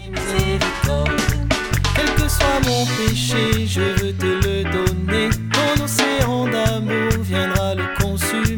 miséricorde. Quel que soit mon péché, je veux te le donner. Ton océan d'amour viendra le consumer.